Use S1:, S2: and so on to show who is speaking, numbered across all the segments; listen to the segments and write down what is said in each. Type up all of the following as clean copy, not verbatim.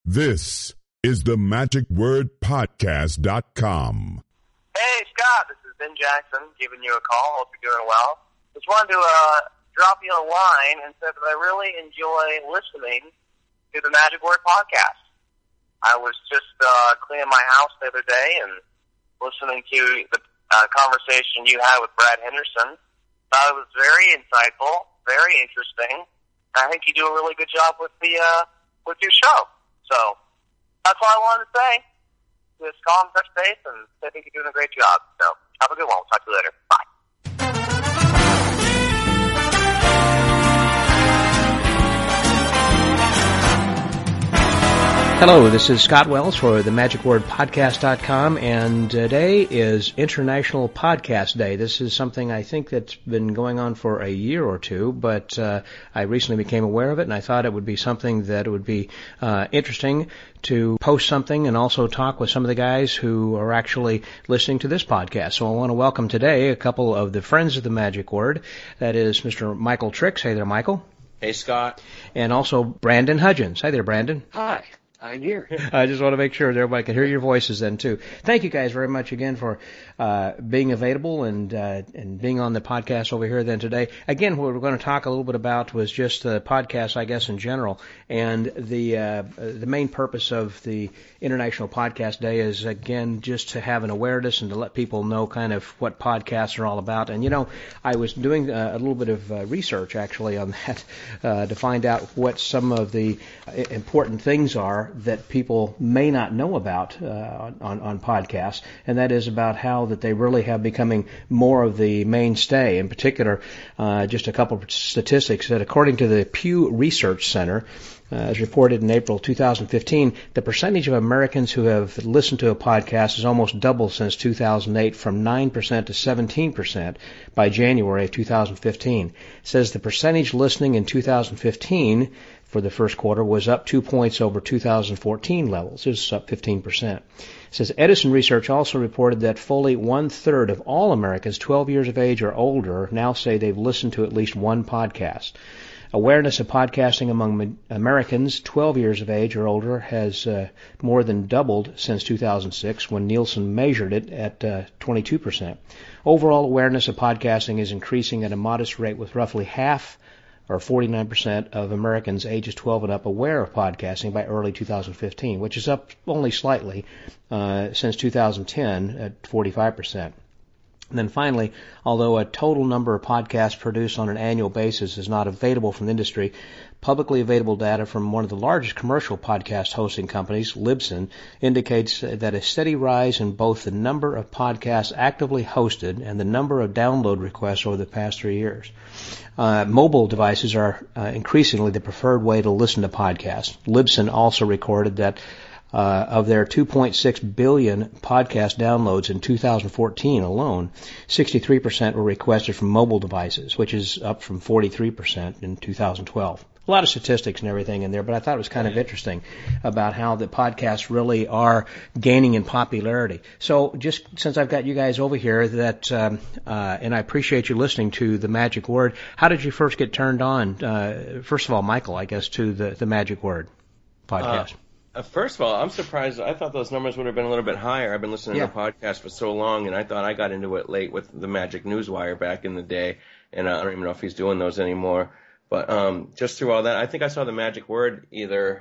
S1: This is the MagicWordPodcast.com.
S2: Hey, Scott, this is Ben Jackson giving you a call. Hope you're doing well. Just wanted to drop you a line and say that I really enjoy listening to the Magic Word Podcast. I was just cleaning my house the other day and listening to the conversation you had with Brad Henderson. Thought it was very insightful, very interesting. I think you do a really good job with with your show. So that's all I wanted to say. Just call and touch base, and I think you're doing a great job. So have a good one. We'll talk to you later. Bye.
S3: Hello, this is Scott Wells for the MagicWordPodcast.com, and today is International Podcast Day. This is something I think that's been going on for a year or two, but I recently became aware of it, and I thought it would be something that would be interesting to post something and also talk with some of the guys who are actually listening to this podcast. So I want to welcome today a couple of the friends of the Magic Word. That is Mr. Michael Tricks. Hey there, Michael.
S4: Hey, Scott.
S3: And also Brandon Hudgens. Hi there, Brandon.
S4: Hi. I'm here.
S3: I just want to make sure that everybody can hear your voices then, too. Thank you guys very much again for being available and being on the podcast over here then today. Again, what we're going to talk a little bit about was just the podcast, I guess, in general. And the main purpose of the International Podcast Day is, again, just to have an awareness and to let people know kind of what podcasts are all about. And, you know, I was doing a little bit of research, actually, on that to find out what some of the important things are that people may not know about on podcasts, and that is about how that they really have becoming more of the mainstay. In particular, just a couple of statistics that according to the Pew Research Center, as reported in April 2015, the percentage of Americans who have listened to a podcast has almost doubled since 2008 from 9% to 17% by January of 2015. It says the percentage listening in 2015 for the first quarter was up 2 points over 2014 levels. It was up 15%. It says Edison Research also reported that fully 1/3 of all Americans 12 years of age or older now say they've listened to at least one podcast. Awareness of podcasting among Americans 12 years of age or older has more than doubled since 2006 when Nielsen measured it at 22%. Overall awareness of podcasting is increasing at a modest rate with roughly half or 49% of Americans ages 12 and up aware of podcasting by early 2015, which is up only slightly since 2010 at 45%. And then finally, although a total number of podcasts produced on an annual basis is not available from the industry, publicly available data from one of the largest commercial podcast hosting companies, Libsyn, indicates that a steady rise in both the number of podcasts actively hosted and the number of download requests over the past 3 years. Mobile devices are increasingly the preferred way to listen to podcasts. Libsyn also recorded that of their 2.6 billion podcast downloads in 2014 alone, 63% were requested from mobile devices, which is up from 43% in 2012. A lot of statistics and everything in there, but I thought it was kind of interesting about how the podcasts really are gaining in popularity. So just since I've got you guys over here, that and I appreciate you listening to the Magic Word, how did you first get turned on? First of all, Michael, I guess, to the Magic Word podcast.
S4: First of all, I'm surprised. I thought those numbers would have been a little bit higher. I've been listening to podcasts for so long, and I thought I got into it late with the Magic Newswire back in the day, and I don't even know if he's doing those anymore. But just through all that, I think I saw the Magic Word either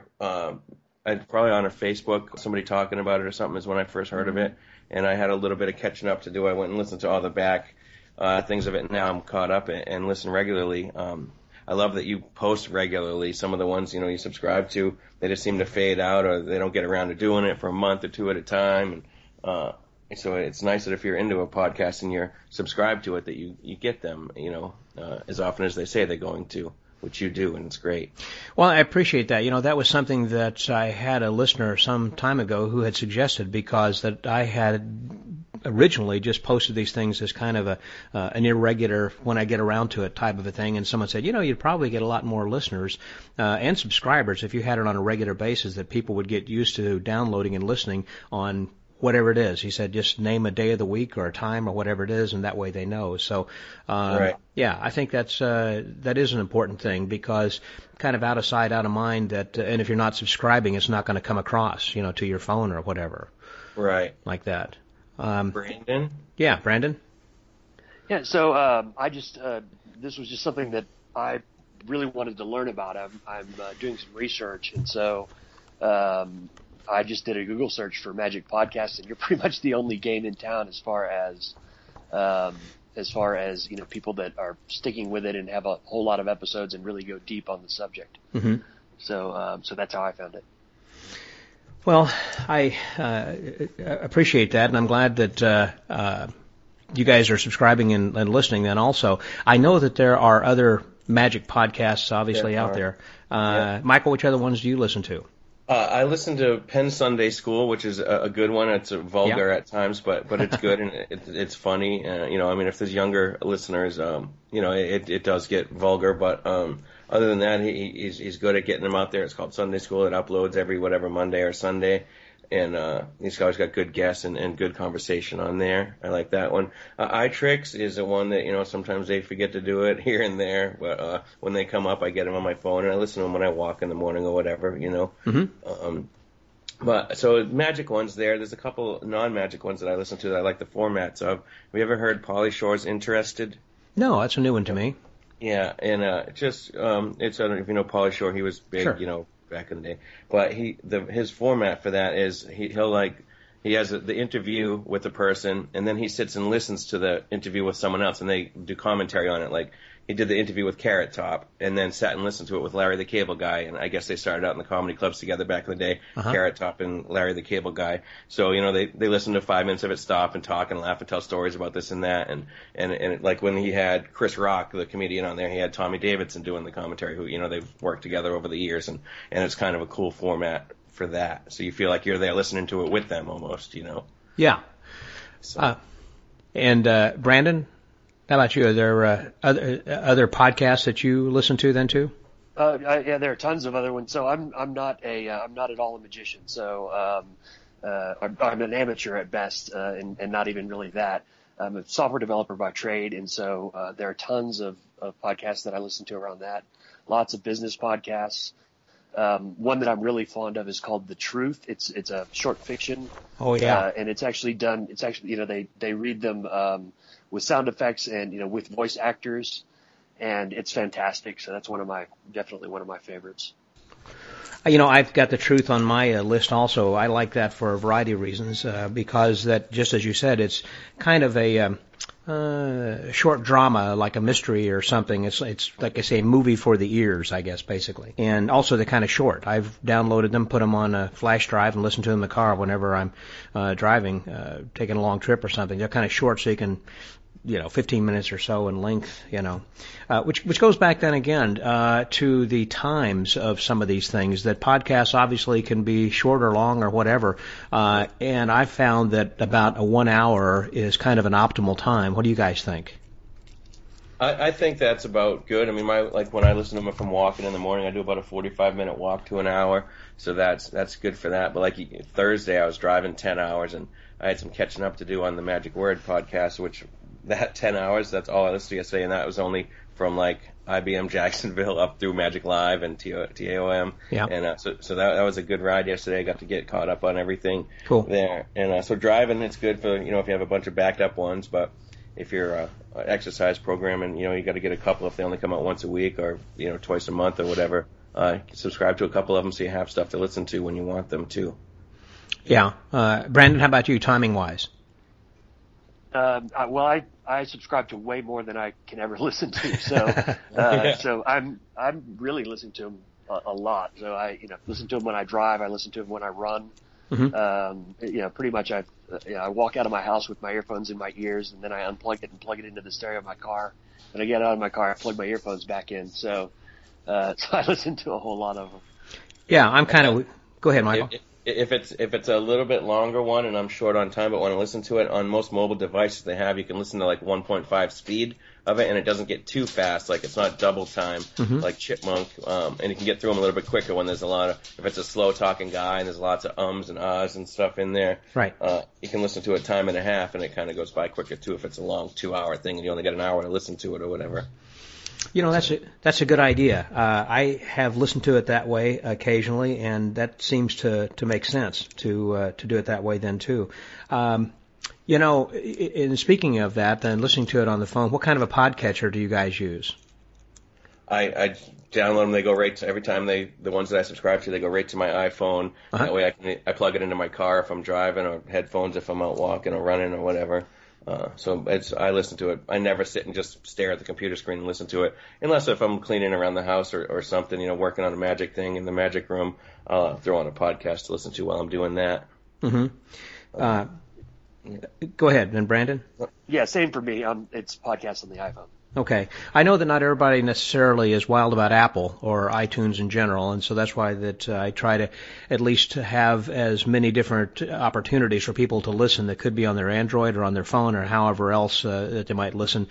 S4: probably on a Facebook, somebody talking about it or something is when I first heard of it, and I had a little bit of catching up to do. I went and listened to all the back things of it, and now I'm caught up and listen regularly. I love that you post regularly. Some of the ones, you know, you subscribe to, they just seem to fade out or they don't get around to doing it for a month or two at a time. And so it's nice that if you're into a podcast and you're subscribed to it, that you get them, you know, as often as they say they're going to, which you do, and it's great.
S3: Well, I appreciate that. You know, that was something that I had a listener some time ago who had suggested, because that I had originally just posted these things as kind of an irregular, when I get around to it type of a thing, and someone said, you know, you'd probably get a lot more listeners and subscribers if you had it on a regular basis, that people would get used to downloading and listening on whatever it is. He said just name a day of the week or a time or whatever it is, and that way they know. So,
S4: Right.
S3: yeah, I think that is an important thing, because kind of out of sight, out of mind. And if you're not subscribing, it's not going to come across, to your phone or whatever.
S4: Right.
S3: Like that.
S4: Brandon?
S3: Yeah, Brandon?
S5: Yeah, so I just this was just something that I really wanted to learn about. I'm doing some research, and so I just did a Google search for Magic Podcast, and you're pretty much the only game in town as far as people that are sticking with it and have a whole lot of episodes and really go deep on the subject.
S3: Mm-hmm.
S5: So that's how I found it.
S3: Well, I appreciate that, and I'm glad that you guys are subscribing and listening then also. I know that there are other Magic podcasts obviously out there.
S4: Yeah.
S3: Michael, which other ones do you listen to?
S4: I listen to Penn Sunday School, which is a good one. It's vulgar at times, but it's good and it's funny. If there's younger listeners, it does get vulgar, but other than that, he's good at getting them out there. It's called Sunday School. It uploads every Monday or Sunday. And these guys got good guests and good conversation on there. I like that one. iTricks is the one that, sometimes they forget to do it here and there. But when they come up, I get them on my phone, and I listen to them when I walk in the morning or whatever,
S3: Mm-hmm.
S4: But so Magic ones there. There's a couple non-Magic ones that I listen to that I like the formats of. Have you ever heard Pauly Shore's Interested?
S3: No, that's a new one to me.
S4: Yeah, and it's, I don't know if you know Pauly Shore. He was big,
S3: Sure.
S4: Back in the day. But his format for that is he has the interview with the person, and then he sits and listens to the interview with someone else, and they do commentary on it. Like he did the interview with Carrot Top, and then sat and listened to it with Larry the Cable Guy, and I guess they started out in the comedy clubs together back in the day, Carrot Top and Larry the Cable Guy. So, they listen to 5 minutes of it, stop and talk and laugh and tell stories about this and that, and like when he had Chris Rock, the comedian, on there, he had Tommy Davidson doing the commentary, who, they've worked together over the years, and it's kind of a cool format for that. So you feel like you're there listening to it with them almost,
S3: Yeah.
S4: So.
S3: And Brandon, how about you? Are there other podcasts that you listen to then too?
S5: Yeah, there are tons of other ones. So I'm not at all a magician. So I'm an amateur at best, and not even really that. I'm a software developer by trade, and so there are tons of podcasts that I listen to around that. Lots of business podcasts. One that I'm really fond of is called The Truth. It's a short fiction.
S3: Oh yeah.
S5: And it's actually they read them with sound effects and with voice actors, and it's fantastic. So that's definitely one of my favorites.
S3: I've got The Truth on my list also. I like that for a variety of reasons, because that, just as you said, it's kind of a short drama, like a mystery or something. It's like I say, a movie for the ears, I guess, basically. And also they're kind of short. I've downloaded them, put them on a flash drive, and listen to them in the car whenever I'm driving, taking a long trip or something. They're kind of short, so you can 15 minutes or so in length, which goes back then again to the times of some of these things, that podcasts obviously can be short or long or whatever, and I found that about a 1 hour is kind of an optimal time. What do you guys think?
S4: I think that's about good. I mean, when I listen to them if I'm walking in the morning, I do about a 45-minute walk to an hour, so that's good for that. But like Thursday, I was driving 10 hours, and I had some catching up to do on the Magic Word podcast, which that 10 hours, that's all I listened to yesterday, and that was only from like IBM Jacksonville up through Magic Live and TAOM.
S3: Yeah.
S4: And so that was a good ride yesterday. I got to get caught up on everything there. And so driving, it's good for, if you have a bunch of backed up ones, but if you're an exercise program and, you got to get a couple if they only come out once a week or, twice a month or whatever, subscribe to a couple of them so you have stuff to listen to when you want them to.
S3: Yeah. Brandon, how about you, timing-wise?
S5: Well, I subscribe to way more than I can ever listen to, so so I'm really listening to them a lot. So I listen to them when I drive, I listen to them when I run.
S3: Mm-hmm.
S5: Pretty much I walk out of my house with my earphones in my ears, and then I unplug it and plug it into the stereo of my car. When I get out of my car, I plug my earphones back in. So I listen to a whole lot of them.
S3: Yeah, I'm kind of. Go ahead, Michael.
S4: If it's a little bit longer one and I'm short on time but want to listen to it, on most mobile devices you can listen to like 1.5 speed of it, and it doesn't get too fast. Like it's not double time like Chipmunk, and you can get through them a little bit quicker when there's a lot of, if it's a slow talking guy and there's lots of ums and ahs and stuff in there.
S3: Right.
S4: You can listen to it time and a half, and it kind of goes by quicker too if it's a long 2-hour thing and you only get an hour to listen to it or whatever.
S3: You know, that's a good idea. I have listened to it that way occasionally, and that seems to make sense to do it that way then too. You know, in speaking of that, then listening to it on the phone, what kind of a podcatcher do you guys use?
S4: I download them. They go right to, every time the ones that I subscribe to, they go right to my iPhone. That way I plug it into my car if I'm driving, or headphones if I'm out walking or running or whatever. So I listen to it. I never sit and just stare at the computer screen and listen to it, unless if I'm cleaning around the house or something, you know, working on a magic thing in the magic room. I'll throw on a podcast to listen to while I'm doing that.
S3: Go ahead, and Brandon?
S5: Yeah, same for me. It's podcasts on the iPhone.
S3: Okay. I know that not everybody necessarily is wild about Apple or iTunes in general, and so that's why that I try to at least have as many different opportunities for people to listen that could be on their Android or on their phone or however else that they might listen.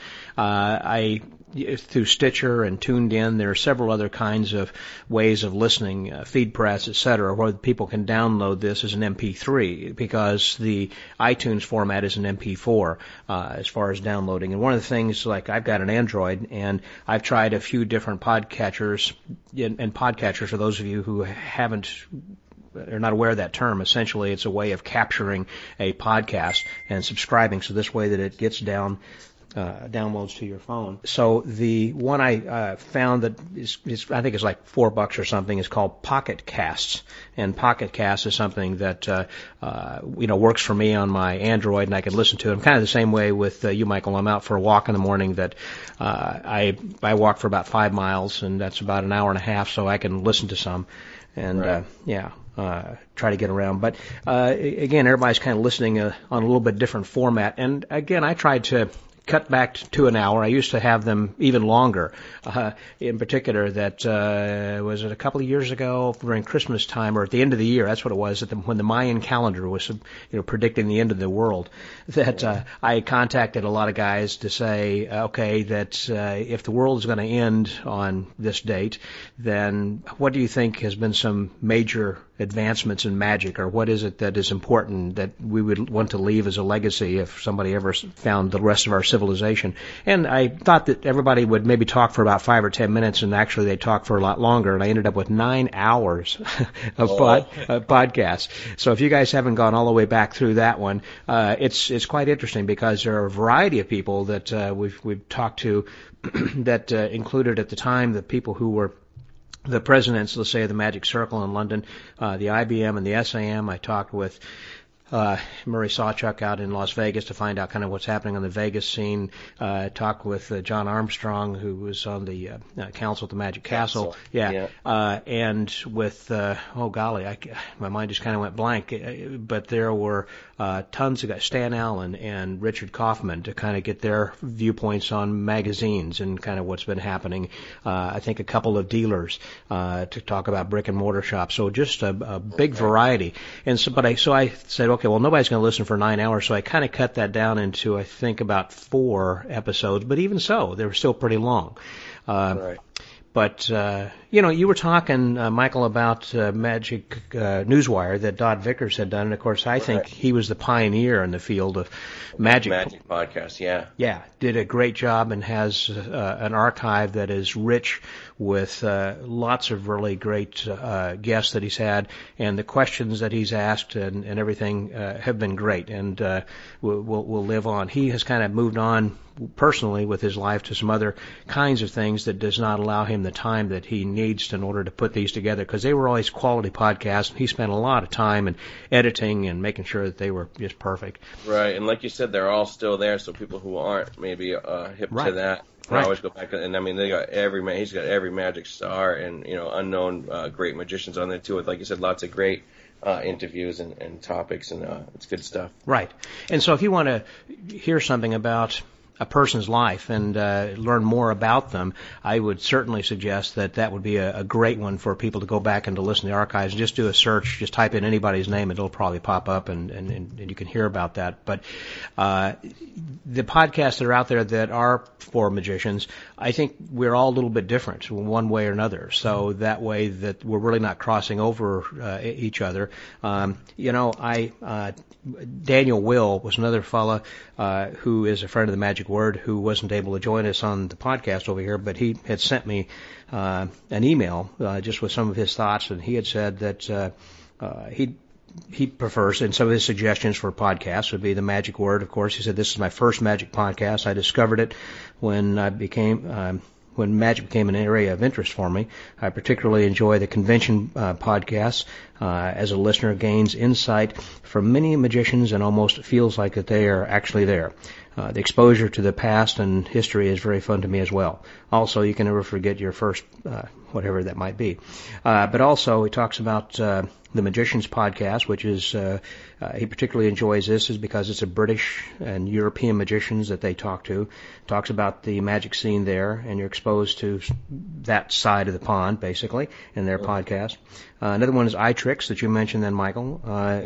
S3: Through Stitcher and Tuned In, there are several other kinds of ways of listening, FeedPress, etc., where people can download this as an MP3, because the iTunes format is an MP4 as far as downloading. And one of the things, like I've got an Android, and I've tried a few different podcatchers, and podcatchers, for those of you who are not aware of that term, essentially it's a way of capturing a podcast and subscribing, so this way that it gets downloads to your phone. So the one I found that is I think it's like $4 or something is called Pocket Casts, and Pocket Casts is something that works for me on my Android, and I can listen to it. I'm kind of the same way with you, Michael. I'm out for a walk in the morning that I walk for about 5 miles, and that's about an hour and a half, so I can listen to some. And try to get around. But again, everybody's kind of listening on a little bit different format. And again, I tried to cut back to an hour. I used to have them even longer. In particular, that was it a couple of years ago during Christmas time, or at the end of the year. That's what it was, when the Mayan calendar was, predicting the end of the world. That I contacted a lot of guys to say, that if the world is going to end on this date, then what do you think has been some major advancements in magic, or what is it that is important that we would want to leave as a legacy if somebody ever found the rest of our civilization? And I thought that everybody would maybe talk for about 5 or 10 minutes, and actually they talked for a lot longer, and I ended up with 9 hours of podcasts. So if you guys haven't gone all the way back through that one, it's quite interesting, because there are a variety of people that we've talked to that included at the time the people who were the presidents, let's say, of the Magic Circle in London, the IBM and the SAM. I talked with Murray Sawchuk out in Las Vegas to find out kind of what's happening on the Vegas scene. Talked with John Armstrong, who was on the council at the Magic Castle. And with, my mind just kind of went blank. But there were tons of guys, Stan Allen and Richard Kaufman, to kind of get their viewpoints on magazines and kind of what's been happening. I think a couple of dealers to talk about brick and mortar shops. So just a big variety. And so I said, okay, well, nobody's going to listen for 9 hours, so I kind of cut that down into, I think, about 4 episodes. But even so, they were still pretty long.
S4: Right.
S3: But, you were talking, Michael, about Magic Newswire that Dodd Vickers had done. And, of course, I think he was the pioneer in the field of magic.
S4: Magic podcast, yeah.
S3: Yeah, did a great job and has an archive that is rich with lots of really great guests that he's had. And the questions that he's asked and everything have been great and will live on. He has kind of moved on personally with his life to some other kinds of things that does not allow him the time that he needs in order to put these together, because they were always quality podcasts, and he spent a lot of time in editing and making sure that they were just perfect.
S4: Right, and like you said, they're all still there, so people who aren't maybe hip to that can always go back. And I mean, they got he's got every magic star and unknown great magicians on there too. With, like you said, lots of great interviews and topics, and it's good stuff.
S3: Right, and so if you want to hear something about a person's life and learn more about them, I would certainly suggest that would be a great one for people to go back and to listen to the archives. Just do a search, just type in anybody's name, and it'll probably pop up, and you can hear about that. But the podcasts that are out there that are for magicians, I think we're all a little bit different one way or another. So that way that we're really not crossing over each other. Daniel Will was another fella who is a friend of the Magic Word who wasn't able to join us on the podcast over here, but he had sent me an email just with some of his thoughts, and he had said that he prefers, and some of his suggestions for podcasts would be the Magic Word, of course. He said, this is my first Magic podcast. I discovered it when when Magic became an area of interest for me. I particularly enjoy the convention podcasts. As a listener, gains insight from many magicians and almost feels like that they are actually there. The exposure to the past and history is very fun to me as well. Also, you can never forget your first, whatever that might be. But also, he talks about the Magicians podcast, which is, he particularly enjoys this is because it's a British and European magicians that they talk to. Talks about the magic scene there, and you're exposed to that side of the pond, basically, in their podcast. Another one is iTricks that you mentioned then, Michael,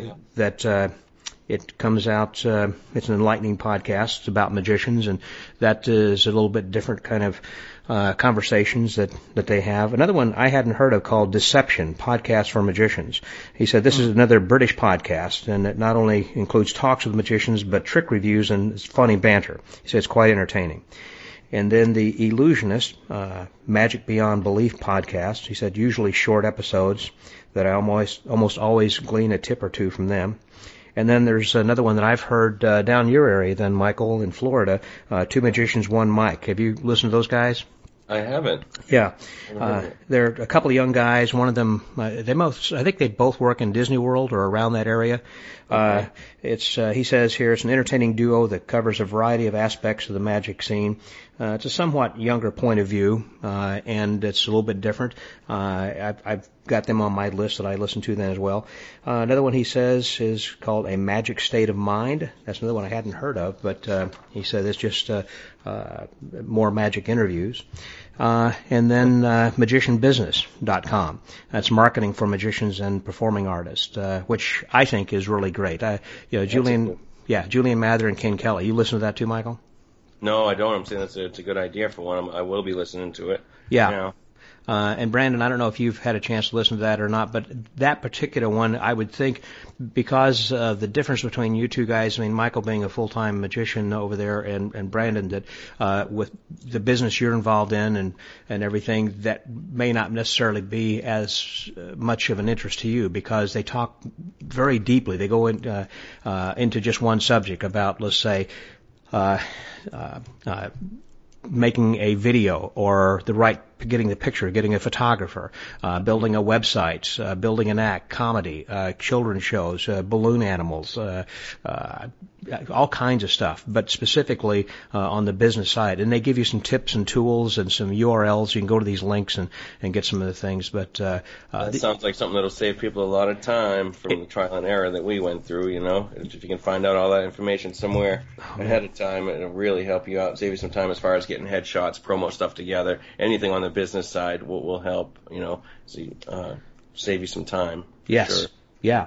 S3: that it comes out, it's an enlightening podcast about magicians, and that is a little bit different kind of conversations that they have. Another one I hadn't heard of called Deception, Podcast for Magicians. He said this is another British podcast, and it not only includes talks with magicians, but trick reviews and funny banter. He said it's quite entertaining. And then the Illusionist, Magic Beyond Belief podcast. He said usually short episodes that I almost always glean a tip or two from them. And then there's another one that I've heard down your area then, Michael, in Florida, Two Magicians, One Mic. Have you listened to those guys?
S4: I haven't.
S3: Yeah. They're a couple of young guys. One of them, I think they both work in Disney World or around that area. Okay. He says here, it's an entertaining duo that covers a variety of aspects of the magic scene. It's a somewhat younger point of view, and it's a little bit different. I've got them on my list that I listen to then as well. Another one he says is called A Magic State of Mind. That's another one I hadn't heard of, but he said it's just more magic interviews. And then magicianbusiness.com. That's marketing for magicians and performing artists, which I think is really great. Julian Mather and Ken Kelly. You listen to that too, Michael?
S4: No, I don't. I'm saying it's a good idea for one. I will be listening to it.
S3: Yeah.
S4: You know.
S3: And Brandon, I don't know if you've had a chance to listen to that or not, but that particular one, I would think, because of the difference between you two guys, I mean, Michael being a full-time magician over there, and Brandon, that with the business you're involved in and everything, that may not necessarily be as much of an interest to you, because they talk very deeply. They go into just one subject about, let's say, making a video, or getting the picture, getting a photographer, building a website, building an act, comedy, children's shows, balloon animals, all kinds of stuff, but specifically on the business side. And they give you some tips and tools and some URLs. You can go to these links and get some of the things. But
S4: that sounds like something that'll save people a lot of time from the trial and error that we went through. You know, if you can find out all that information somewhere ahead of time, it'll really help you out, save you some time as far as getting headshots, promo stuff together. Anything on the business side will help. You know, save you some time.
S3: Yes.
S4: Sure.
S3: Yeah.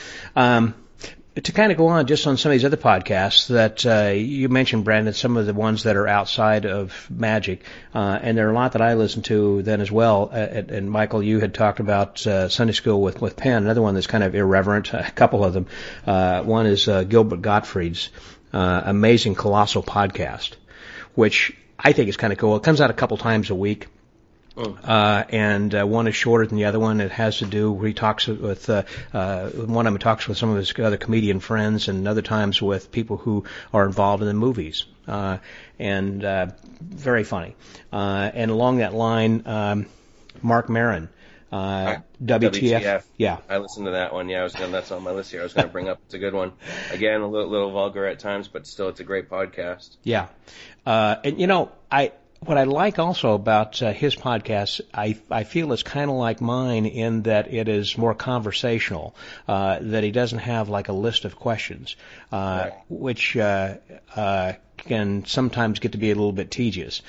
S3: To kind of go on just on some of these other podcasts that you mentioned, Brandon, some of the ones that are outside of magic, and there are a lot that I listen to then as well. And Michael, you had talked about Sunday School with Penn, another one that's kind of irreverent, a couple of them. One is Gilbert Gottfried's Amazing Colossal Podcast, which I think is kind of cool. It comes out a couple times a week. And one is shorter than the other one. It has to do where he talks with one of them talks with some of his other comedian friends, and other times with people who are involved in the movies. And very funny. And along that line, Mark Maron. WTF. Yeah.
S4: I listened to that one. Yeah, that's on my list here. I was going to bring up. It's a good one. Again, a little vulgar at times, but still, it's a great podcast.
S3: Yeah. And what I like also about his podcast, I feel it's kind of like mine in that it is more conversational, that he doesn't have like a list of questions, which can sometimes get to be a little bit tedious.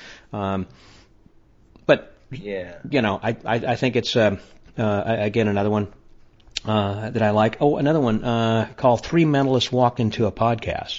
S3: But, I think it's, again, another one that I like. Oh, another one called Three Mentalists Walk Into a Podcast.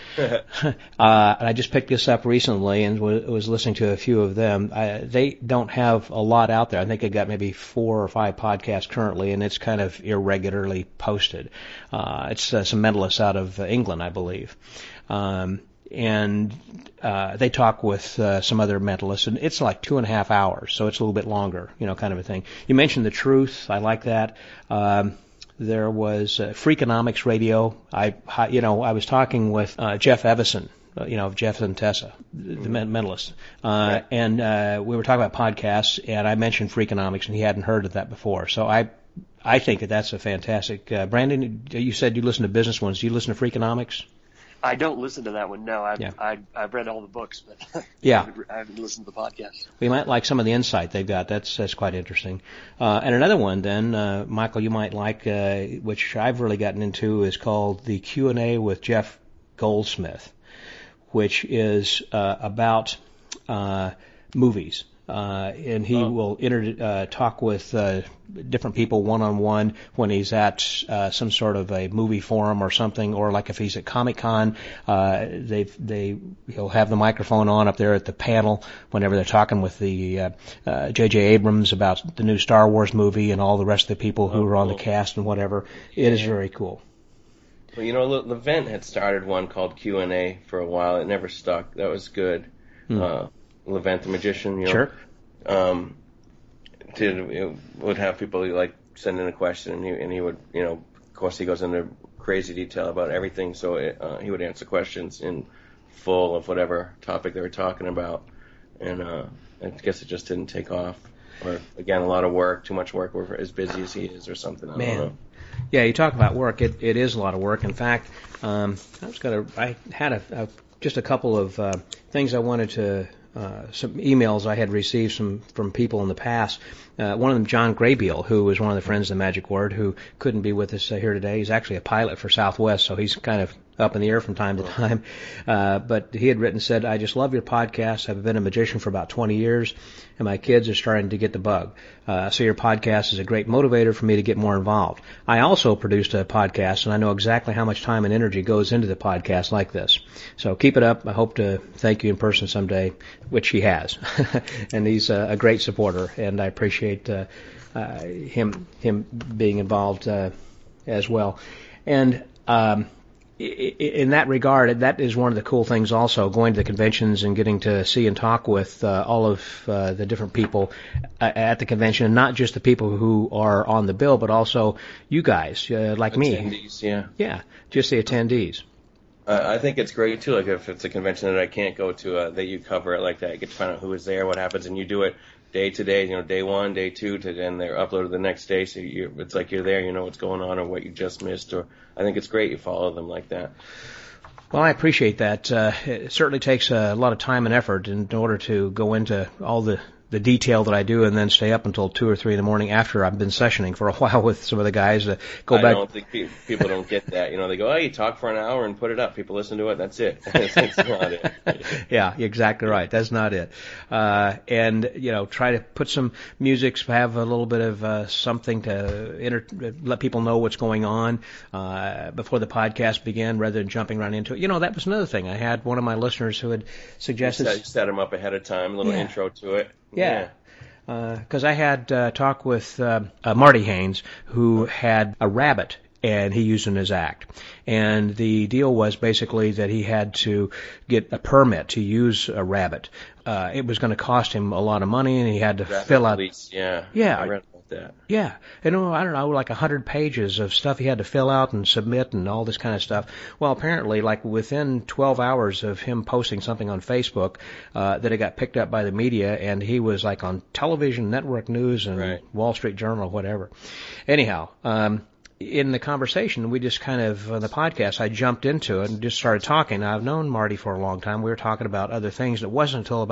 S3: I just picked this up recently and was listening to a few of them. They don't have a lot out there. I think they got maybe 4 or 5 podcasts currently, and it's kind of irregularly posted. It's some mentalists out of England, I believe. And they talk with some other mentalists, and it's like 2.5 hours, so it's a little bit longer, kind of a thing. You mentioned the truth. I like that. There was Freakonomics Radio. I was talking with Jeff Evison, of Jeff and Tessa, the mentalist, and we were talking about podcasts, and I mentioned Freakonomics, and he hadn't heard of that before. So I think that's a fantastic. Brandon, you said you listen to business ones. Do you listen to Freakonomics?
S5: I don't listen to that one. No, I've read all the books, but I haven't listened to the podcast.
S3: We might like some of the insight they've got. That's quite interesting. And another one, then, Michael, you might like, which I've really gotten into, is called the Q&A with Jeff Goldsmith, which is about movies. And he will talk with different people one-on-one when he's at some sort of a movie forum or something, or like if he's at Comic-Con, he'll have the microphone on up there at the panel whenever they're talking with the J.J. Abrams about the new Star Wars movie and all the rest of the people who are on the cast and whatever. It is very cool.
S4: Well, Levent had started one called Q&A for a while. It never stuck. That was good. Levent the Magician,
S3: Sure.
S4: Would have people like send in a question, and he would, of course, he goes into crazy detail about everything. So he would answer questions in full of whatever topic they were talking about, and I guess it just didn't take off. Or again, a lot of work, too much work, or as busy as he is, or something. I don't know.
S3: Yeah, you talk about work. It is a lot of work. In fact, I had just a couple of things I wanted to. Some emails I had received from people in the past. One of them, John Graybeal, who was one of the friends of the Magic Word, who couldn't be with us here today. He's actually a pilot for Southwest, so he's kind of up in the air from time to time. But he had written, said, I just love your podcast. I've been a magician for about 20 years, and my kids are starting to get the bug. So your podcast is a great motivator for me to get more involved. I also produced a podcast, and I know exactly how much time and energy goes into the podcast like this. So keep it up. I hope to thank you in person someday, which he has. And he's a great supporter, and I appreciate him being involved as well. And in that regard, that is one of the cool things also, going to the conventions and getting to see and talk with all of the different people at the convention, and not just the people who are on the bill, but also you guys, like
S4: attendees,
S3: me.
S4: Attendees, yeah.
S3: Yeah, just the attendees.
S4: I think it's great, too, like if it's a convention that I can't go to, that you cover it like that. You get to find out who is there, what happens, and you do it day to day, day 1, day 2, then they're uploaded the next day, so it's like you're there, you know what's going on or what you just missed, or I think it's great you follow them like that.
S3: Well, I appreciate that. It certainly takes a lot of time and effort in order to go into all the detail that I do and then stay up until 2 or 3 in the morning after I've been sessioning for a while with some of the guys to go back.
S4: I don't think people don't get that. They go, you talk for an hour and put it up. People listen to it. That's it. That's not it.
S3: Yeah, exactly right. That's not it. And, try to put some music, have a little bit of something to let people know what's going on before the podcast began rather than jumping right into it. That was another thing. I had one of my listeners who had suggested.
S4: You set them up ahead of time, a little intro to it.
S3: Yeah. Because I had talk with Marty Haynes, who had a rabbit, and he used in his act. And the deal was basically that he had to get a permit to use a rabbit. It was going to cost him a lot of money, and he had to fill out.
S4: Yeah. I read about that.
S3: Yeah. I don't know, like 100 pages of stuff he had to fill out and submit and all this kind of stuff. Well, apparently, like within 12 hours of him posting something on Facebook, that it got picked up by the media, and he was like on television, network news, and Wall Street Journal or whatever. Anyhow, in the conversation, we just kind of, the podcast, I jumped into it and just started talking. Now, I've known Marty for a long time. We were talking about other things. It wasn't until about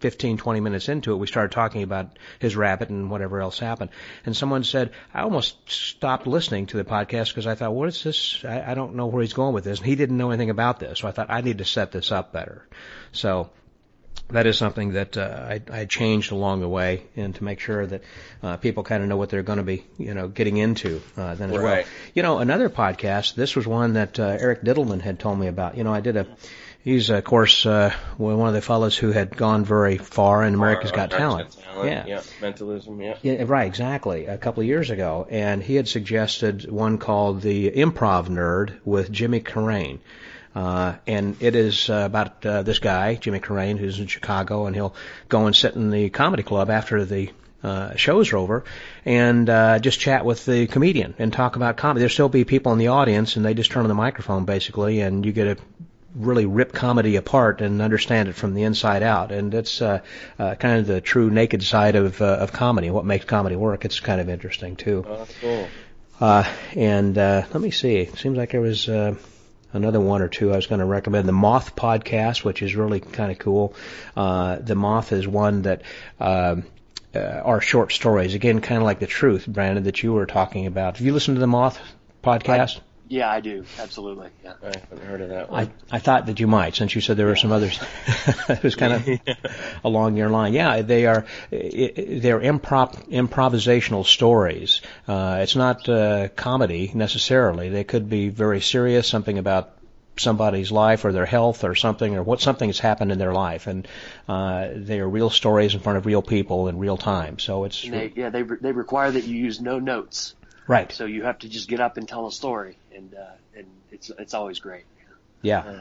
S3: 15, 20 minutes into it, we started talking about his rabbit and whatever else happened. And someone said, I almost stopped listening to the podcast because I thought, what is this? I don't know where he's going with this. And he didn't know anything about this. So I thought, I need to set this up better. So that is something that I changed along the way, and to make sure that people kind of know what they're going to be, getting into then as well. Another podcast, this was one that Eric Diddleman had told me about. He's, of course, one of the fellows who had gone very far in America's Got Talent.
S4: Yeah, mentalism,
S3: yeah. Right, exactly, a couple of years ago. And he had suggested one called The Improv Nerd with Jimmy Carrane. And it is about this guy, Jimmy Carrane, who's in Chicago, and he'll go and sit in the comedy club after the shows are over and just chat with the comedian and talk about comedy. There'll still be people in the audience, and they just turn on the microphone, basically, and you get to really rip comedy apart and understand it from the inside out. And it's kind of the true naked side of comedy, what makes comedy work. It's kind of interesting, too.
S4: Oh, that's cool.
S3: And let me see. It seems like there was another one or two I was going to recommend. The Moth podcast, which is really kind of cool. The Moth is one that are short stories. Again, kind of like The Truth, Brandon, that you were talking about. Have you listened to the Moth podcast?
S5: Yeah, I do. Absolutely. Yeah.
S4: I haven't heard of that one.
S3: I thought that you might, since you said there were some others. It was kind of along your line. Yeah, they're improvisational stories. It's not comedy necessarily. They could be very serious, something about somebody's life or their health or something, or something that's happened in their life, and they are real stories in front of real people in real time. So it's
S5: they require that you use no notes.
S3: Right.
S5: So you have to just get up and tell a story, and it's always great.
S3: Yeah.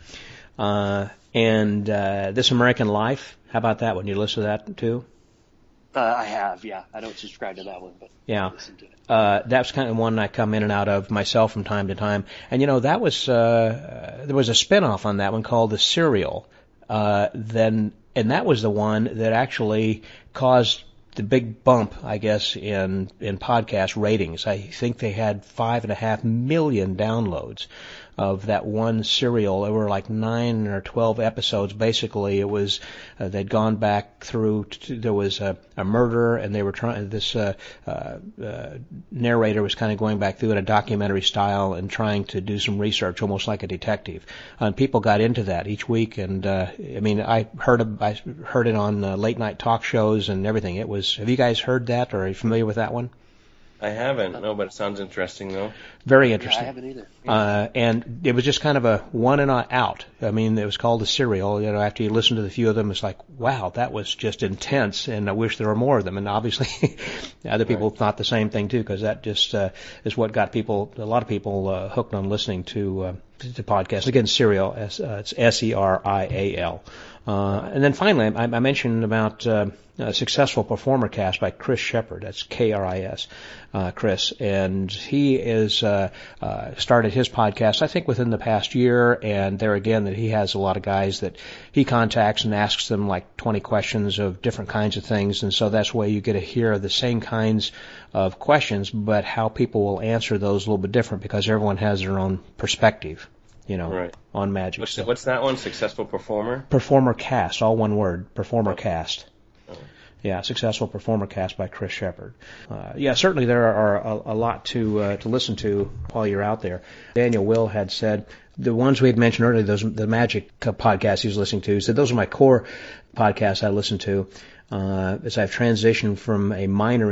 S3: And This American Life, how about that one? You listen to that too?
S5: I have, yeah. I don't subscribe to that one, but
S3: yeah.
S5: I listen to it.
S3: That's kind of one I come in and out of myself from time to time. And that was there was a spin-off on that one called The Serial. And that was the one that actually caused the big bump, I guess, in podcast ratings. I think they had 5.5 million downloads of that one serial. There were like 9 or 12 episodes. Basically, it was they'd gone back through. There was a murder, and they were trying. This narrator was kind of going back through in a documentary style and trying to do some research, almost like a detective. And people got into that each week. And I heard it on late night talk shows and everything. It was. Have you guys heard that, or are you familiar with that one?
S4: I haven't, no, but it sounds interesting, though.
S3: Very interesting.
S5: Yeah, I haven't either. Yeah.
S3: And it was just kind of a one and out. I mean, it was called The Serial. After you listen to the few of them, it's like, wow, that was just intense, and I wish there were more of them. And obviously, other people thought the same thing, too, because that just is what got a lot of people hooked on listening to podcasts. Again, Serial, it's Serial. And then finally, I mentioned about Successful Performer Cast by Chris Shepard. That's KRIS, Chris. And he is started his podcast, I think, within the past year. And there again, that he has a lot of guys that he contacts and asks them like 20 questions of different kinds of things. And so that's where you get to hear the same kinds of questions, but how people will answer those a little bit different because everyone has their own perspective. On magic.
S4: What's that one? Successful Performer?
S3: Performer Cast, all one word. Performer Cast. Oh. Yeah, Successful Performer Cast by Chris Shepard. Certainly there are a lot to listen to while you're out there. Daniel Will had said the ones we had mentioned earlier, the magic podcast he was listening to, he said those are my core podcasts I listen to as I've transitioned from a minor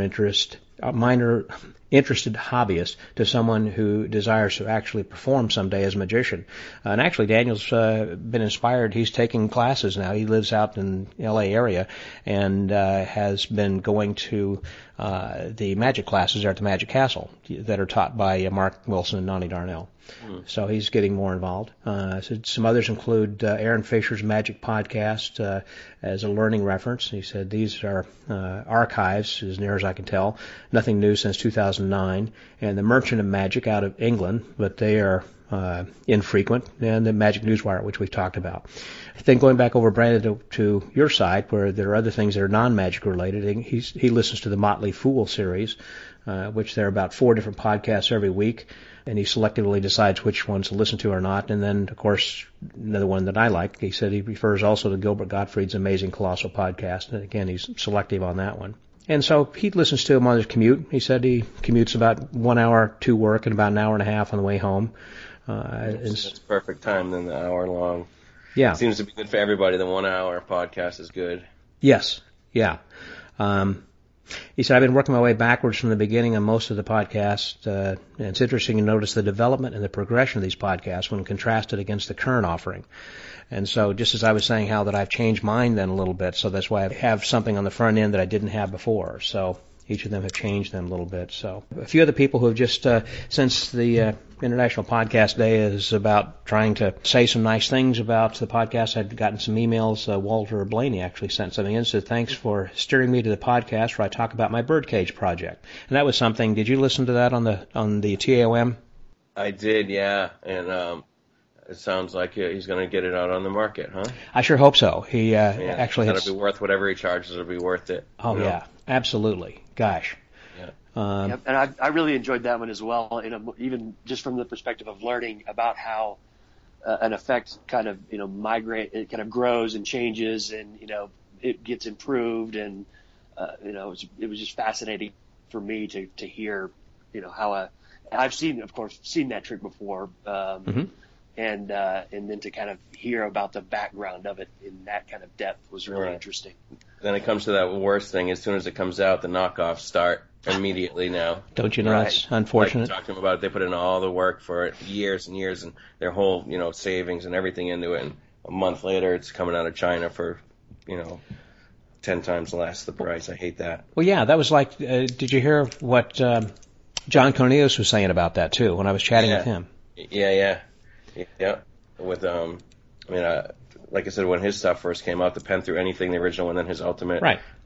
S3: interested hobbyist to someone who desires to actually perform someday as a magician. And actually, Daniel's been inspired. He's taking classes now. He lives out in the L.A. area and has been going to the magic classes there at the Magic Castle that are taught by Mark Wilson and Nani Darnell. So he's getting more involved. So some others include Aaron Fisher's Magic Podcast as a learning reference. He said these are archives, as near as I can tell, nothing new since 2009, and The Merchant of Magic out of England, but they are infrequent, and the Magic Newswire, which we've talked about. Then going back over, Brandon, to your side, where there are other things that are non-magic related, he listens to the Motley Fool series, which there are about 4 different podcasts every week. and he selectively decides which ones to listen to or not. And then, of course, another one that I like, he said he refers also to Gilbert Gottfried's Amazing Colossal Podcast. And again, he's selective on that one. And so he listens to him on his commute. He said he commutes about 1 hour to work and about an hour and a half on the way home.
S4: It's perfect time, then the hour long.
S3: Yeah.
S4: Seems to be good for everybody. The 1 hour podcast is good.
S3: Yes. Yeah. He said, I've been working my way backwards from the beginning on most of the podcasts. And it's interesting to notice the development and the progression of these podcasts when contrasted against the current offering. And so just as I was saying how that I've changed mine then a little bit, so that's why I have something on the front end that I didn't have before. So each of them have changed them a little bit. So a few other people who have just, since the International Podcast Day is about trying to say some nice things about the podcast. I've gotten some emails. Walter Blaney actually sent something in, said, thanks for steering me to the podcast where I talk about my birdcage project. And that was something, did you listen to that on the TAOM?
S4: I did, yeah. And it sounds like he's going to get it out on the market, huh?
S3: I sure hope so. He actually has...
S4: It'll be worth whatever he charges. It'll be worth it.
S3: Oh, yeah. Absolutely. Gosh.
S5: Yep, and I really enjoyed that one as well, even just from the perspective of learning about how an effect kind of, it kind of grows and changes and, it gets improved. And, it was just fascinating for me to hear, how I've seen that trick before. And then to kind of hear about the background of it in that kind of depth was really interesting.
S4: Then it comes to that worst thing. As soon as it comes out, the knockoffs start immediately now.
S3: Don't you know? Right. It's unfortunate.
S4: Like, talk to them about it. They put in all the work for it, years and years, and their whole, savings and everything into it. And a month later, it's coming out of China for, 10 times less the price. I hate that.
S3: Well, yeah, that was like, did you hear what John Cornelius was saying about that, too, when I was chatting with him?
S4: Yeah. With, like I said, when his stuff first came out, the Pen Through Anything, the original, and then his Ultimate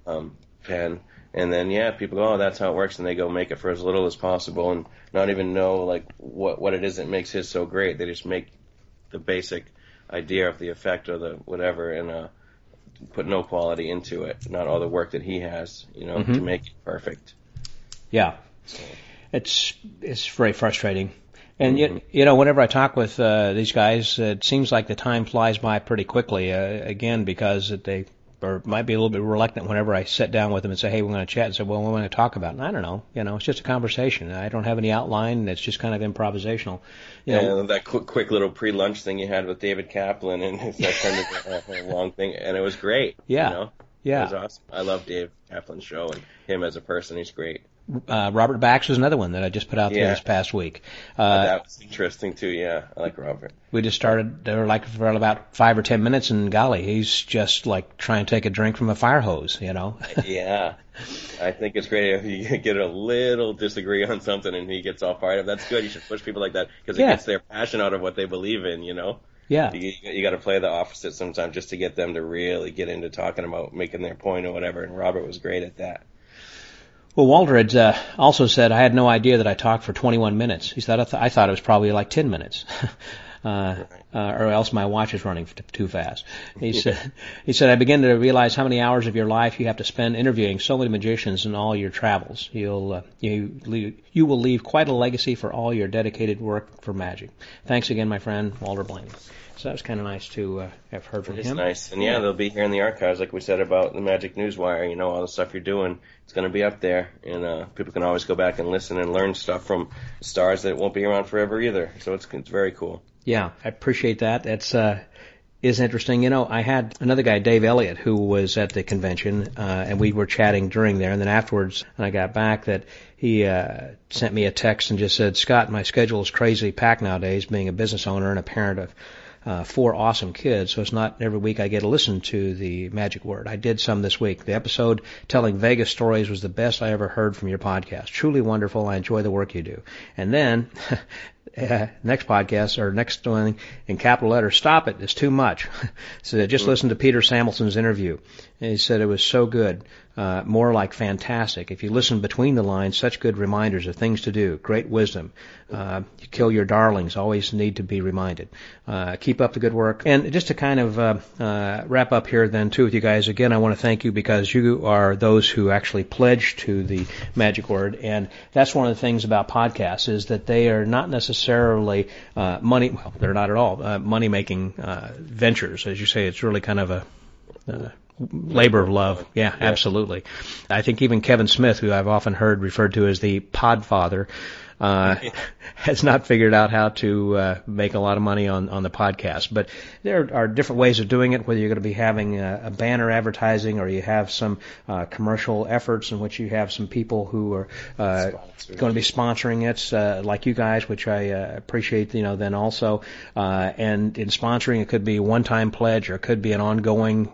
S4: pen. And then, people go, oh, that's how it works, and they go make it for as little as possible and not even know, like, what it is that makes his so great. They just make the basic idea of the effect or the whatever and put no quality into it, not all the work that he has, to make it perfect.
S3: Yeah. So. It's very frustrating. And yet, whenever I talk with these guys, it seems like the time flies by pretty quickly, again, because they might be a little bit reluctant whenever I sit down with them and say, hey, we're going to chat, and say, well, what are we going to talk about? And I don't know. It's just a conversation. I don't have any outline. It's just kind of improvisational.
S4: That quick little pre-lunch thing you had with David Kaplan, and that kind of a long thing, and it was great.
S3: Yeah. Yeah.
S4: It was awesome. I love Dave Kaplan's show, and him as a person, he's great.
S3: Robert Bax was another one that I just put out there this past week.
S4: That was interesting too. Yeah, I like Robert.
S3: We just started. They were like for about 5 or 10 minutes, and golly, he's just like trying to take a drink from a fire hose.
S4: Yeah, I think it's great if you get a little disagree on something and he gets all fired up. That's good. You should push people like that because it gets their passion out of what they believe in.
S3: Yeah.
S4: You got to play the opposite sometimes just to get them to really get into talking about making their point or whatever. And Robert was great at that.
S3: Well, Walter had also said, I had no idea that I talked for 21 minutes. He said, I thought it was probably like 10 minutes. Or else my watch is running too fast. He said, I begin to realize how many hours of your life you have to spend interviewing so many magicians in all your travels. You will leave quite a legacy for all your dedicated work for magic. Thanks again, my friend, Walter Blaney. So that was kind of nice to have heard from him.
S4: It's nice. And they'll be here in the archives, like we said about the Magic Newswire. All the stuff you're doing, it's going to be up there. And people can always go back and listen and learn stuff from stars that won't be around forever either. So it's very cool. Yeah,
S3: I appreciate that. That's is interesting. I had another guy, Dave Elliott, who was at the convention, and we were chatting during there. And then afterwards, when I got back, that he sent me a text and just said, Scott, my schedule is crazy packed nowadays, being a business owner and a parent of 4 awesome kids, so it's not every week I get to listen to the Magic Word. I did some this week. The episode telling Vegas stories was the best I ever heard from your podcast. Truly wonderful. I enjoy the work you do. And then next podcast or next one in capital letters, stop it, it's too much. So just listen to Peter Samuelson's interview. And he said it was so good, more like fantastic. If you listen between the lines, such good reminders of things to do, great wisdom. You kill your darlings, always need to be reminded. Keep up the good work. And just to kind of wrap up here then too with you guys, again, I want to thank you because you are those who actually pledge to the Magic Word. And that's one of the things about podcasts is that they are not necessarily they're not at all money-making ventures. As you say, it's really kind of a labor of love. Yeah, absolutely. I think even Kevin Smith, who I've often heard referred to as the Podfather, has not figured out how to make a lot of money on the podcast. But there are different ways of doing it, whether you're going to be having a banner advertising or you have some commercial efforts in which you have some people who are going to be sponsoring it, like you guys, which I appreciate, then also. And in sponsoring, it could be a one-time pledge or it could be an ongoing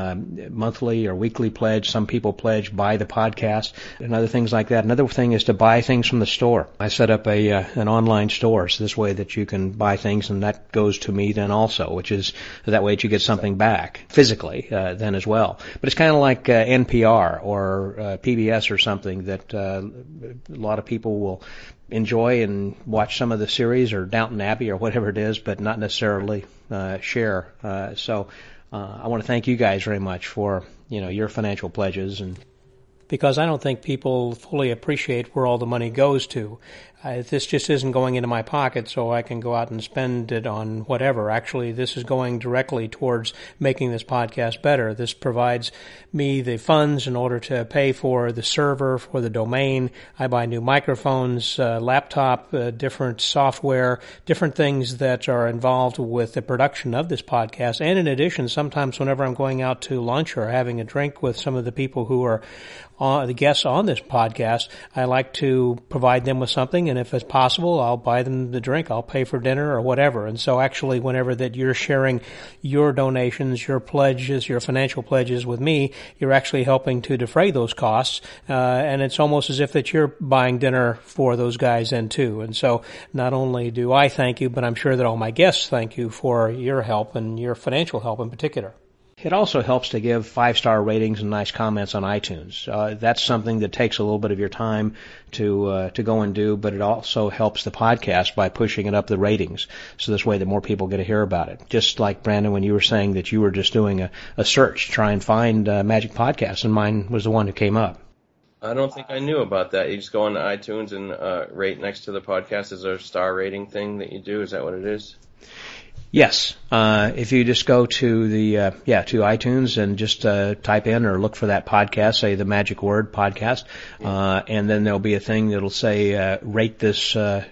S3: monthly or weekly pledge. Some people pledge buy the podcast and other things like that. Another thing is to buy things from the store. I set up an online store, so this way that you can buy things, and that goes to me then also, which is that way that you get something back physically then as well. But it's kind of like NPR or PBS or something that a lot of people will enjoy and watch some of the series or Downton Abbey or whatever it is, but not necessarily share. So I want to thank you guys very much for your financial pledges, and because I don't think people fully appreciate where all the money goes to. This just isn't going into my pocket so I can go out and spend it on whatever. Actually, this is going directly towards making this podcast better. This provides me the funds in order to pay for the server, for the domain. I buy new microphones, laptop, different software, different things that are involved with the production of this podcast. And in addition, sometimes whenever I'm going out to lunch or having a drink with some of the people who are the guests on this podcast, I like to provide them with something, and if it's possible, I'll buy them the drink, I'll pay for dinner or whatever. And so actually, whenever that you're sharing your donations, your pledges, your financial pledges with me, you're actually helping to defray those costs, and it's almost as if that you're buying dinner for those guys then too. And so not only do I thank you, but I'm sure that all my guests thank you for your help and your financial help in particular. It also helps to give 5-star ratings and nice comments on iTunes. That's something that takes a little bit of your time to go and do, but it also helps the podcast by pushing it up the ratings. So this way that more people get to hear about it. Just like, Brandon, when you were saying that you were just doing a search to try and find Magic Podcasts, and mine was the one who came up.
S4: I don't think I knew about that. You just go on iTunes and rate next to the podcast. Is there a star rating thing that you do? Is that what it is?
S3: Yes. If you just go to to iTunes and just type in or look for that podcast, say the Magic Word podcast, and then there'll be a thing that'll say rate this podcast.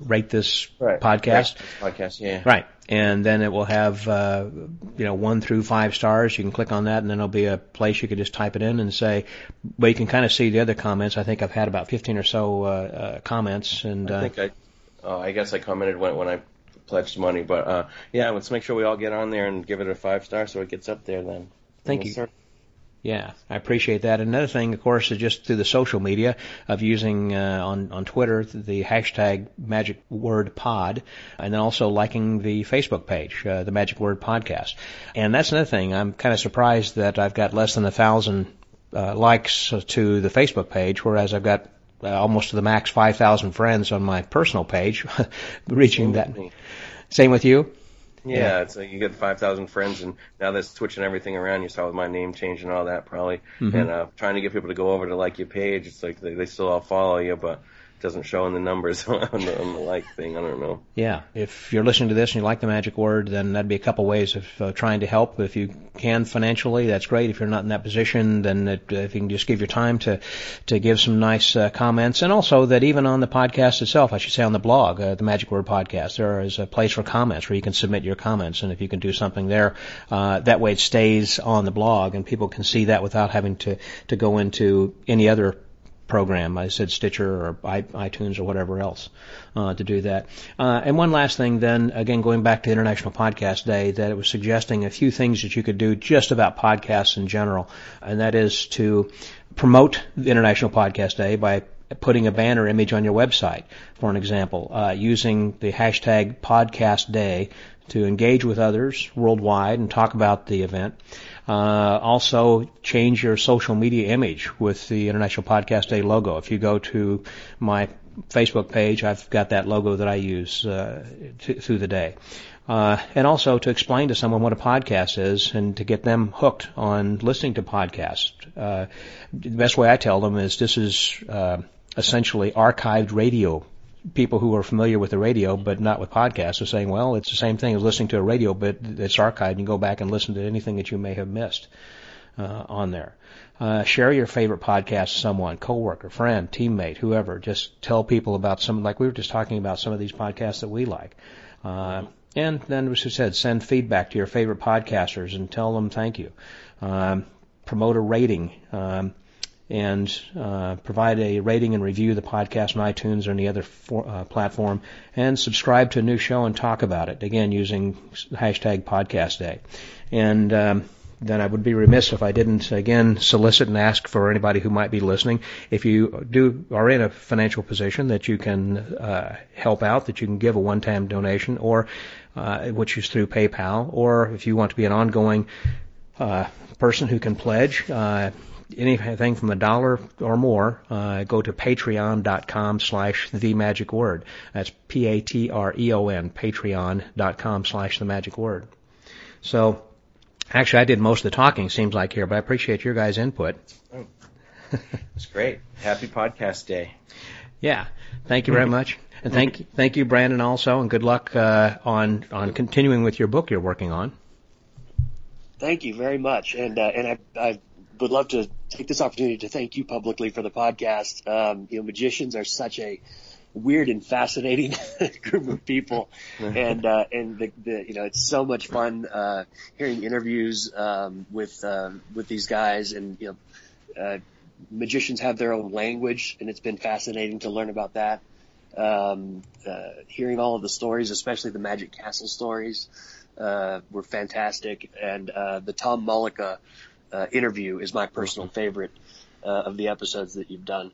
S4: Podcast, yeah.
S3: Right. And then it will have 1 through 5 stars. You can click on that, and then there'll be a place you could just type it in and say. But you can kind of see the other comments. I think I've had about 15 or so comments, and
S4: I guess I commented when I pledged money, but let's make sure we all get on there and give it a 5-star so it gets up there then.
S3: Thank you. Yeah, I appreciate that. Another thing, of course, is just through the social media of using on Twitter the hashtag Magic Word Pod, and then also liking the Facebook page, the Magic Word Podcast. And that's another thing. I'm kind of surprised that I've got less than 1,000 likes to the Facebook page, whereas I've got almost to the max 5,000 friends on my personal page, reaching that. Same with you?
S4: Yeah, it's like you get 5,000 friends, and now that's switching everything around. You saw with my name change and all that, probably. Mm-hmm. And trying to get people to go over to like your page, it's like they still all follow you, but it doesn't show in the numbers on the like thing. I don't know. Yeah, if you're listening to this and you like the Magic Word, then that'd be a couple ways of trying to help. If you can financially, that's great. If you're not in that position, then if you can just give your time to give some nice comments. And also that even on the podcast itself, I should say on the blog, the Magic Word Podcast, there is a place for comments where you can submit your comments. And if you can do something there, that way it stays on the blog and people can see that without having to go into any other program. I said Stitcher or iTunes or whatever else to do that. And one last thing then, again, going back to International Podcast Day, that it was suggesting a few things that you could do just about podcasts in general, and that is to promote the International Podcast Day by
S3: putting a banner image on your website, for an example, using the hashtag podcast day to engage with others worldwide and talk about the event. Also change your social media image with the International Podcast Day logo. If you go to my Facebook page, I've got that logo that I use through the day. And also to explain to someone what a podcast is and to get them hooked on listening to podcasts. The best way I tell them is this is essentially archived radio. People who are familiar with the radio but not with podcasts are saying, well, it's the same thing as listening to a radio, but it's archived. You can go back and listen to anything that you may have missed on there. Share your favorite podcast with someone, coworker, friend, teammate, whoever. Just tell people about some, like we were just talking about some of these podcasts that we like. And then, as we said, send feedback to your favorite podcasters and tell them thank you. Promote a rating. And provide a rating and review the podcast on iTunes or any other platform, and subscribe to a new show and talk about it, again, using hashtag podcast day. And then I would be remiss if I didn't, again, solicit and ask for anybody who might be listening, if you are in a financial position that you can help out, that you can give a one-time donation, or which is through PayPal, or if you want to be an ongoing person who can pledge, anything from $1 or more, go to patreon.com/themagicword. That's Patreon, patreon.com/themagicword. So, actually, I did most of the talking, seems like, here, but I appreciate your guys' input.
S4: Oh, that's great. Happy podcast day.
S3: Yeah. Thank you very much. And thank you, Brandon, also, and good luck on continuing with your book you're working on.
S5: Thank you very much. And I would love to take this opportunity to thank you publicly for the podcast. Magicians are such a weird and fascinating group of people, and it's so much fun hearing interviews with these guys, and magicians have their own language, and it's been fascinating to learn about that. Hearing all of the stories, especially the Magic Castle stories, were fantastic, and the Tom Mullica interview is my personal favorite of the episodes that you've done.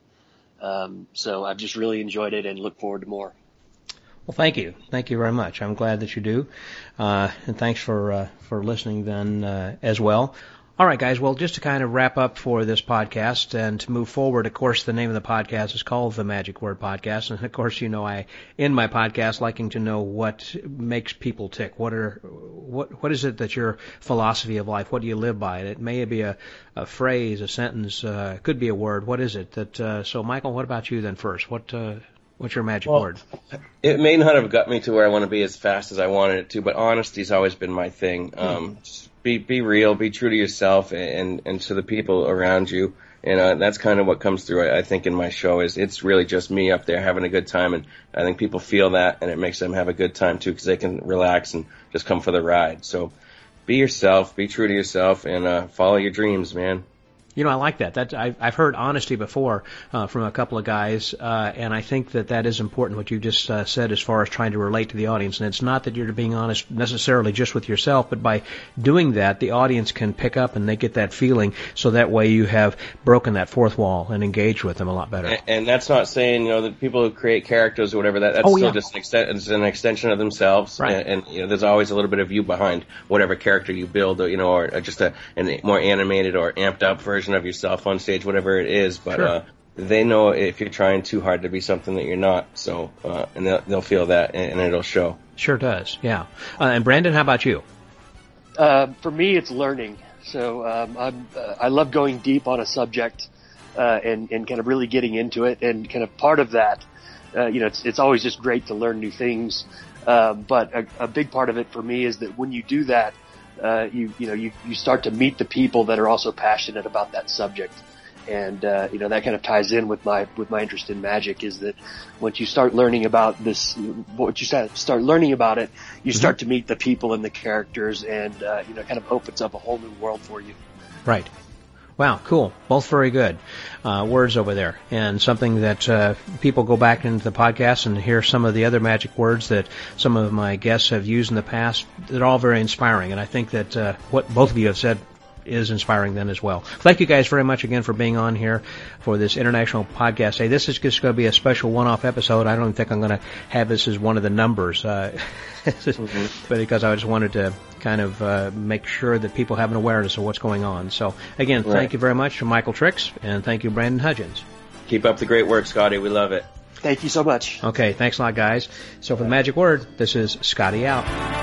S5: So I've just really enjoyed it and look forward to more.
S3: Well, thank you. Thank you very much. I'm glad that you do. And thanks for listening then as well. All right, guys. Well, just to kind of wrap up for this podcast and to move forward, of course, the name of the podcast is called The Magic Word Podcast. And, of course, I end my podcast liking to know what makes people tick. What is it that your philosophy of life, what do you live by? It may be a phrase, a sentence, could be a word. What is it? So, Michael, what about you then first? What's your magic word?
S4: It may not have got me to where I want to be as fast as I wanted it to, but honesty's always been my thing. Be real, be true to yourself and to the people around you. And that's kind of what comes through, I think, in my show. Is it's really just me up there having a good time, and I think people feel that, and it makes them have a good time too, because they can relax and just come for the ride. So be yourself, be true to yourself, and follow your dreams, man.
S3: I like that. I've heard honesty before from a couple of guys, and I think that is important, what you just said as far as trying to relate to the audience. And it's not that you're being honest necessarily just with yourself, but by doing that, the audience can pick up and they get that feeling, so that way you have broken that fourth wall and engaged with them a lot better.
S4: And that's not saying, the people who create characters or whatever, that's still just an extension of themselves.
S3: Right.
S4: And there's always a little bit of you behind whatever character you build, or just a more animated or amped up version of yourself on stage, whatever it is, but
S3: sure.
S4: They know if you're trying too hard to be something that you're not. So, and they'll feel that, and it'll show.
S3: Sure does, yeah. And Brandon, how about you?
S5: For me, it's learning. So I love going deep on a subject and kind of really getting into it, and kind of part of that, it's always just great to learn new things. But a big part of it for me is that when you do that, you start to meet the people that are also passionate about that subject. And, that kind of ties in with my interest in magic, is that once you start learning about this, start learning about it, you start to meet the people and the characters, and, kind of opens up a whole new world for you.
S3: Right. Wow, cool. Both very good words over there, and something that people go back into the podcast and hear some of the other magic words that some of my guests have used in the past. They're all very inspiring, and I think that what both of you have said is inspiring them as well. Thank you guys very much again for being on here for this International Podcast Day. This is just going to be a special one-off episode. I don't even think I'm going to have this as one of the numbers, but because I just wanted to kind of make sure that people have an awareness of what's going on. So, again, thank you very much to Michael Trix, and thank you, Brandon Hudgens.
S4: Keep up the great work, Scotty. We love it.
S5: Thank you so much.
S3: Okay, thanks a lot, guys. So for the Magic Word, this is Scotty out.